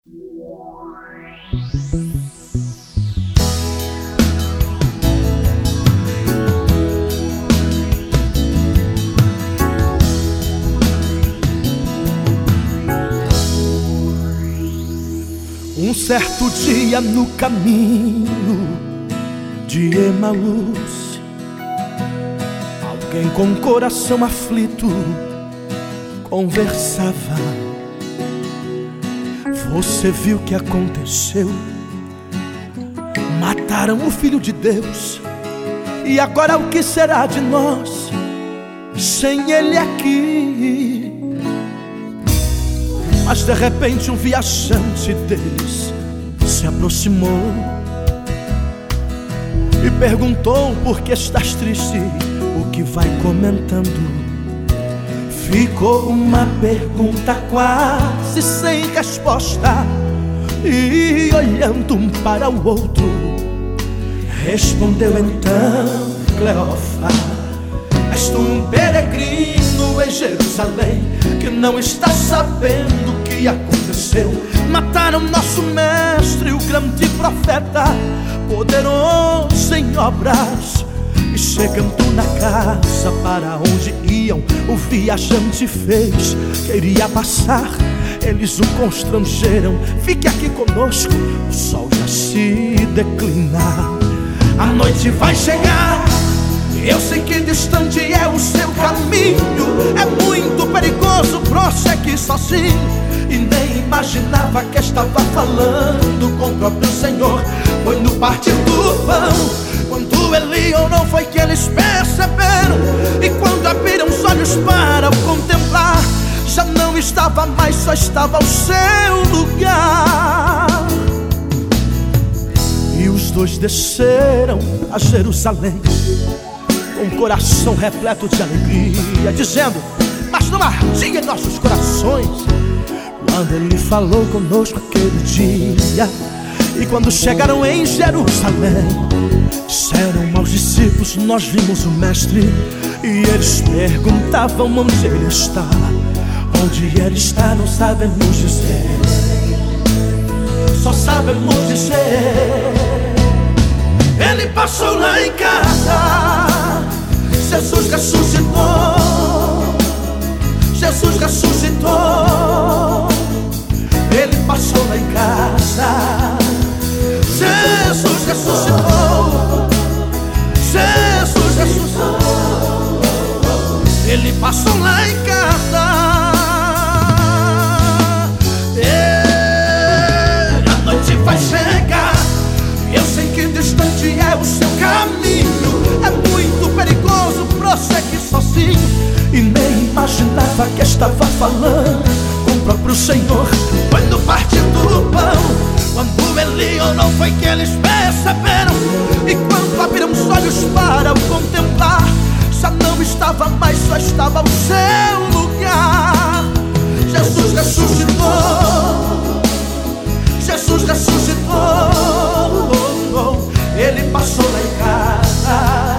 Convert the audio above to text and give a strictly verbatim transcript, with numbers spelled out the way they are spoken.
Um certo dia no caminho de Emaús, alguém com coração aflito conversava. Você viu o que aconteceu? Mataram o Filho de Deus, e agora o que será de nós sem Ele aqui? Mas de repente um viajante deles se aproximou e perguntou: por que estás triste? O que vai comentando? Ficou uma pergunta quase sem resposta, e olhando um para o outro, respondeu então Cleófas: és tu um peregrino em Jerusalém, que não está sabendo o que aconteceu? Mataram nosso mestre, o grande profeta, poderoso em obras. E chegando na casa para onde iam, o viajante fez, queria passar. Eles o constrangeram: fique aqui conosco, o sol já se declina. A noite vai chegar, eu sei que distante é o seu caminho, é muito perigoso prosseguir sozinho. E nem imaginava que estava falando com o próprio Senhor. Foi no partir do pão, quando ele orou, foi que eles perceberam. E quando abriram os olhos para o contemplar, já não estava mais, só estava o seu lugar. E os dois desceram a Jerusalém com o coração repleto de alegria, dizendo: mas não ardia em nossos corações quando ele falou conosco aquele dia. E quando chegaram em Jerusalém, disseram aos discípulos: nós vimos o mestre. E eles perguntavam: onde ele está? Onde ele está não sabemos dizer, só sabemos dizer: ele passou lá em casa. Jesus ressuscitou, Jesus ressuscitou. Ele passou lá em casa. Jesus ressuscitou, Jesus ressuscitou. Ele passou lá em casa. E a noite vai chegar, eu sei que distante é o seu caminho, é muito perigoso prosseguir sozinho. E nem imaginava que estava falando com o próprio Senhor. Foi no partir do pão, quando ele orou, foi que eles perceberam. E quando abriram os olhos para o contemplar, já não estava mais, só estava o seu lugar. Jesus ressuscitou, Jesus ressuscitou. Ele passou lá em casa.